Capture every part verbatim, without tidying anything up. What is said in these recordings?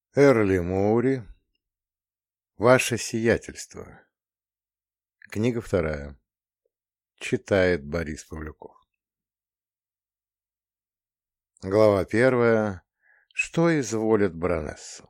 Эрли Моури. Ваше сиятельство. Книга вторая. Читает Борис Павлюков. Глава первая. Что изволит баронесса?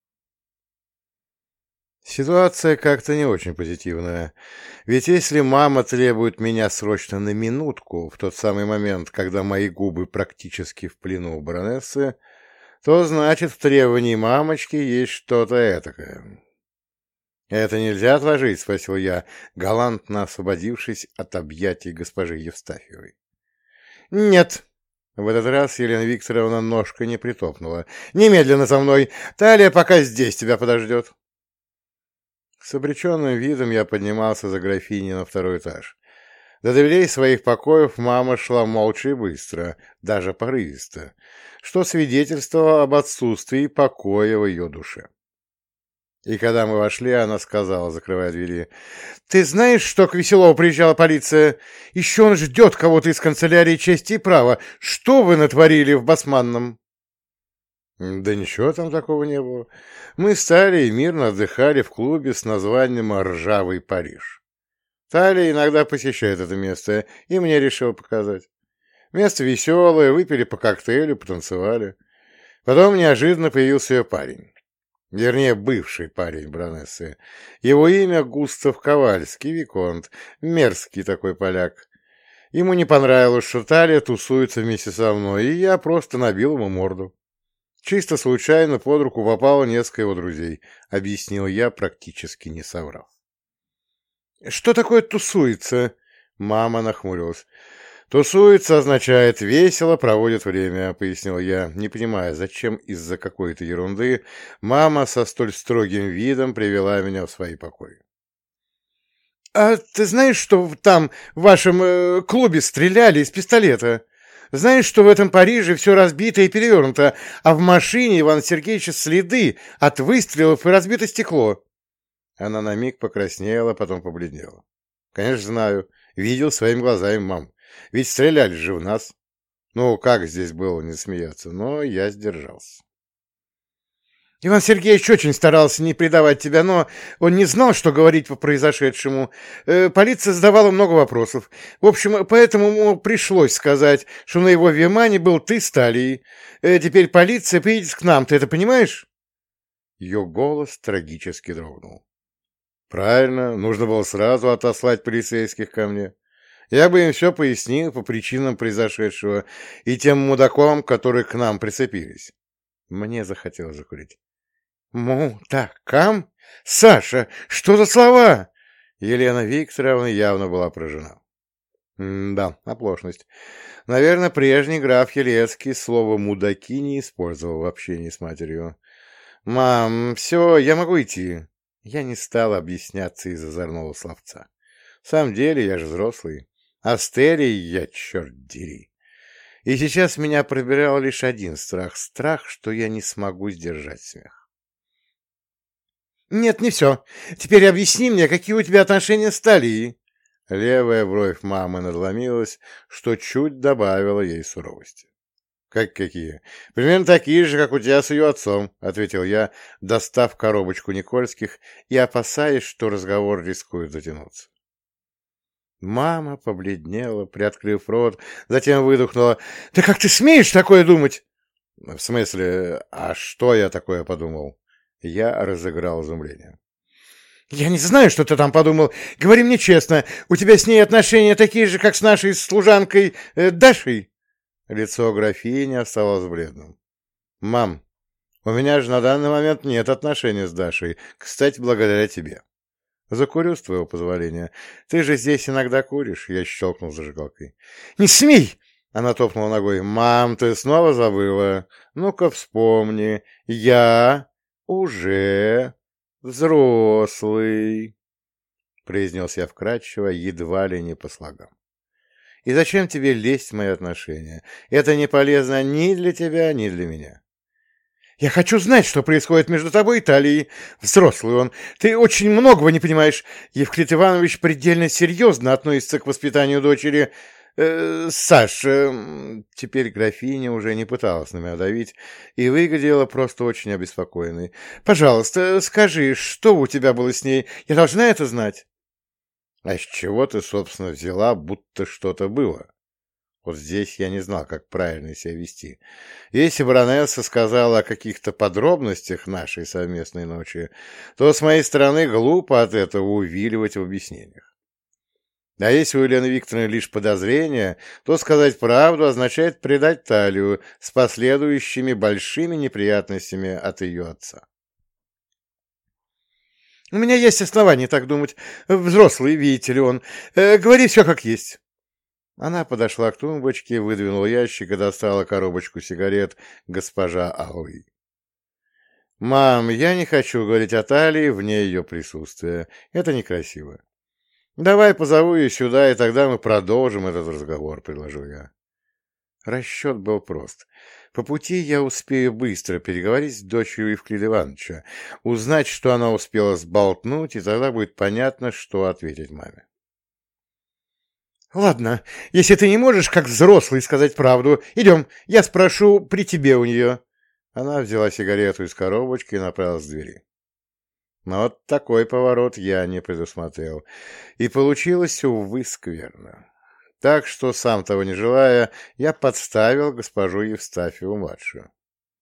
Ситуация как-то не очень позитивная. Ведь если мама требует меня срочно на минутку, в тот самый момент, когда мои губы практически в плену у баронессы, то значит в требовании мамочки есть что-то этакое. «Это нельзя отложить?» — спросил я, галантно освободившись от объятий госпожи Евстафьевой. «Нет». В этот раз Елена Викторовна ножкой не притопнула. «Немедленно за мной! Талия пока здесь тебя подождет!» С обреченным видом я поднимался за графиней на второй этаж. До дверей своих покоев мама шла молча и быстро, даже порывисто, что свидетельствовало об отсутствии покоя в ее душе. И когда мы вошли, она сказала, закрывая двери: «Ты знаешь, что к Веселову приезжала полиция? Еще он ждет кого-то из канцелярии чести и права. Что вы натворили в Басманном?» «Да ничего там такого не было. Мы с Талией мирно отдыхали в клубе с названием «Ржавый Париж». Талия иногда посещает это место, и мне решил показать. Место веселое, выпили по коктейлю, потанцевали. Потом неожиданно появился ее парень. Вернее, бывший парень баронессы. Его имя Густав Ковальский, виконт, мерзкий такой поляк. Ему не понравилось, что Талия тусуется вместе со мной, и я просто набил ему морду. Чисто случайно под руку попало несколько его друзей, объяснил я, практически не соврав. «Что такое тусуется?» Мама нахмурилась. «Тусуется означает весело проводит время», — пояснил я, не понимая, зачем из-за какой-то ерунды мама со столь строгим видом привела меня в свои покои. «А ты знаешь, что там в вашем э, клубе стреляли из пистолета? Знаешь, что в этом Париже все разбито и перевернуто, а в машине Ивана Сергеевича следы от выстрелов и разбито стекло?» Она на миг покраснела, потом побледнела. «Конечно, знаю. Видел своими глазами, мам. Ведь стреляли же в нас. Ну, как здесь было не смеяться? Но я сдержался». «Иван Сергеевич очень старался не предавать тебя, но он не знал, что говорить по произошедшему. Э, полиция задавала много вопросов. В общем, поэтому ему пришлось сказать, что на его внимании был ты с Талией. Э, теперь полиция приедет к нам, ты это понимаешь?» Ее голос трагически дрогнул. «Правильно, нужно было сразу отослать полицейских ко мне. Я бы им все пояснил по причинам произошедшего и тем мудакам, которые к нам прицепились». Мне захотелось закурить. «Мудакам? Саша, что за слова?» Елена Викторовна явно была поражена. «Да, оплошность. Наверное, прежний граф Елецкий слово «мудаки» не использовал в общении с матерью. Мам, все, я могу идти». Я не стал объясняться из озорного словца. В самом деле, я же взрослый. А с Терей я, черт дери. И сейчас меня пробирал лишь один страх. Страх, что я не смогу сдержать смех. «Нет, не все. Теперь объясни мне, какие у тебя отношения с Талией?» Левая бровь мамы надломилась, что чуть добавило ей суровости. «Как какие? Примерно такие же, как у тебя с ее отцом», — ответил я, достав коробочку Никольских и опасаясь, что разговор рискует затянуться. Мама побледнела, приоткрыв рот, затем выдохнула. «Да как ты смеешь такое думать?» «В смысле, а что я такое подумал?» Я разыграл изумление. «Я не знаю, что ты там подумал. Говори мне честно, у тебя с ней отношения такие же, как с нашей служанкой э, Дашей?» Лицо графини оставалось бледным. «Мам, у меня же на данный момент нет отношений с Дашей. Кстати, благодаря тебе. Закурю, с твоего позволения. Ты же здесь иногда куришь», — я щелкнул зажигалкой. «Не смей!» — она топнула ногой. «Мам, ты снова забыла? Ну-ка вспомни. Я уже взрослый», — произнес я вкратчиво, едва ли не по слогам. «И зачем тебе лезть в мои отношения? Это не полезно ни для тебя, ни для меня». «Я хочу знать, что происходит между тобой и Талией. Взрослый он. Ты очень многого не понимаешь. Евклид Иванович предельно серьезно относится к воспитанию дочери. Э, Саш, э, теперь графиня уже не пыталась на меня давить и выглядела просто очень обеспокоенной. Пожалуйста, скажи, что у тебя было с ней? Я должна это знать. А с чего ты, собственно, взяла, будто что-то было? Вот здесь я не знал, как правильно себя вести. Если баронесса сказала о каких-то подробностях нашей совместной ночи, то с моей стороны глупо от этого увиливать в объяснениях. А если у Елены Викторовны лишь подозрения, то сказать правду означает предать Талию с последующими большими неприятностями от ее отца. «У меня есть основания так думать. Взрослый, видите ли он. Э, говори все как есть». Она подошла к тумбочке, выдвинула ящик и достала коробочку сигарет госпожа Ауи. «Мам, я не хочу говорить о Талии вне ее присутствия. Это некрасиво. Давай позову ее сюда, и тогда мы продолжим этот разговор», — предложил я. Расчет был прост. По пути я успею быстро переговорить с дочерью Евклида Ивановича, узнать, что она успела сболтнуть, и тогда будет понятно, что ответить маме. «Ладно, если ты не можешь, как взрослый, сказать правду, идем, я спрошу при тебе у нее». Она взяла сигарету из коробочки и направилась к двери. Но вот такой поворот я не предусмотрел, и получилось, увы, скверно. Так что, сам того не желая, я подставил госпожу Евстафьеву-младшую.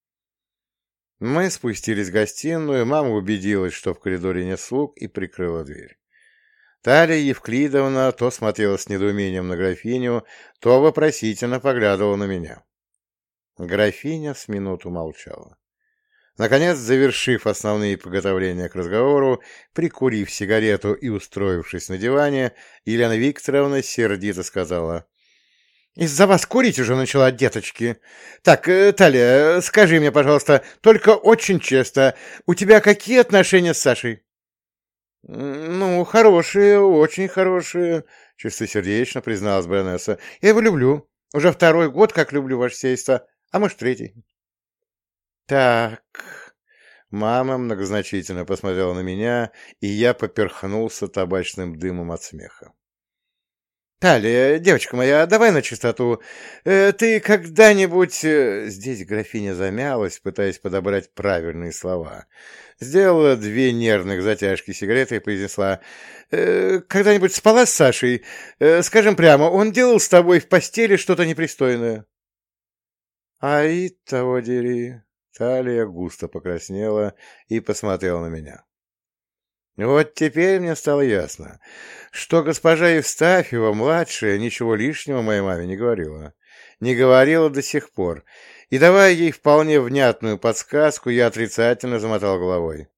Мы спустились в гостиную, мама убедилась, что в коридоре нет слуг, и прикрыла дверь. Талия Евклидовна то смотрела с недоумением на графиню, то вопросительно поглядывала на меня. Графиня с минуту молчала. Наконец, завершив основные приготовления к разговору, прикурив сигарету и устроившись на диване, Елена Викторовна сердито сказала: «Из-за вас курить уже начала, деточки. Так, э, Талия, скажи мне, пожалуйста, только очень честно, у тебя какие отношения с Сашей?» «Ну, хорошие, очень хорошие», — чистосердечно призналась баронесса. «Я его люблю. Уже второй год, как люблю, ваше сельство, а может, третий». «Так...» Мама многозначительно посмотрела на меня, и я поперхнулся табачным дымом от смеха. «Талия, девочка моя, давай на чистоту. Э, ты когда-нибудь...» Здесь графиня замялась, пытаясь подобрать правильные слова. Сделала две нервных затяжки сигареты и произнесла: э, «Когда-нибудь спала с Сашей? Э, скажем прямо, он делал с тобой в постели что-то непристойное?» «Ай, того дери!» Талия густо покраснела и посмотрела на меня. Вот теперь мне стало ясно, что госпожа Евстафьева-младшая ничего лишнего моей маме не говорила. Не говорила до сих пор. И, давая ей вполне внятную подсказку, я отрицательно замотал головой.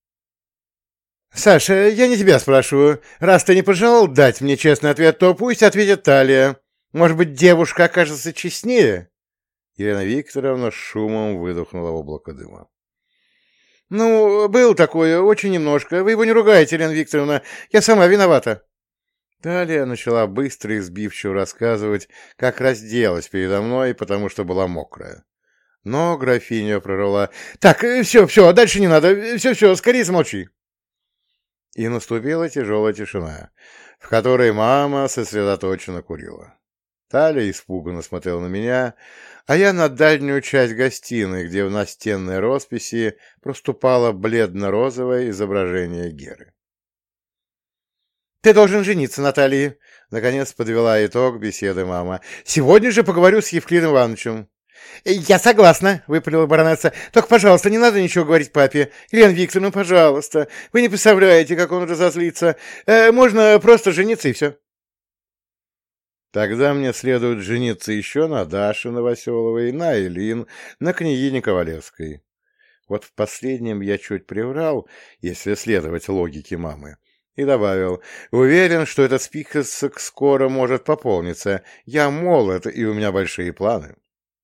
«Саша, я не тебя спрашиваю. Раз ты не пожелал дать мне честный ответ, то пусть ответит Талия. Может быть, девушка окажется честнее?» Елена Викторовна шумом выдохнула облако дыма. «Ну, был такое, очень немножко. Вы его не ругаете, Елена Викторовна. Я сама виновата». Талия начала быстро и сбивчиво рассказывать, как разделась передо мной, потому что была мокрая. Но графиня прорвала: «Так, все, все, дальше не надо. Все, все, скорее замолчи». И наступила тяжелая тишина, в которой мама сосредоточенно курила. Талия испуганно смотрела на меня, а я на дальнюю часть гостиной, где в настенной росписи проступало бледно-розовое изображение Геры. «Ты должен жениться, Наталья!» — наконец подвела итог беседы мама. «Сегодня же поговорю с Евклидом Ивановичем». «Я согласна», — выпалила баронесса. «Только, пожалуйста, не надо ничего говорить папе. Елена Викторовна, пожалуйста. Вы не представляете, как он разозлится. Э, можно просто жениться, и все». «Тогда мне следует жениться еще на Даше Новоселовой, на Элин, на княгине Ковалевской». Вот в последнем я чуть приврал, если следовать логике мамы, и добавил: «Уверен, что этот список скоро может пополниться. Я молод, и у меня большие планы».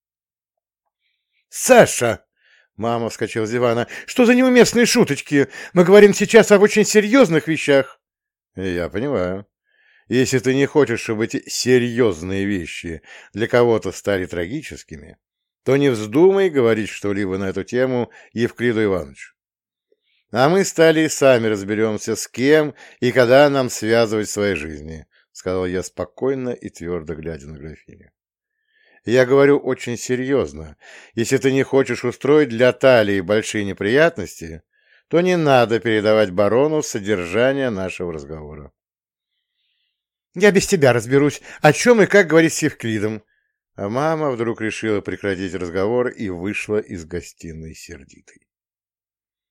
«Саша!» — мама вскочила с дивана. «Что за неуместные шуточки? Мы говорим сейчас об очень серьезных вещах». «Я понимаю. Если ты не хочешь, чтобы эти серьезные вещи для кого-то стали трагическими, то не вздумай говорить что-либо на эту тему Евклиду Ивановичу. А мы стали сами разберемся, с кем и когда нам связывать свои жизни. — сказал я спокойно и твердо глядя на графиню. «Я говорю очень серьезно. Если ты не хочешь устроить для Талии большие неприятности, то не надо передавать барону содержание нашего разговора». «Я без тебя разберусь, о чем и как говорить с Евклидом». А мама вдруг решила прекратить разговор и вышла из гостиной сердитой.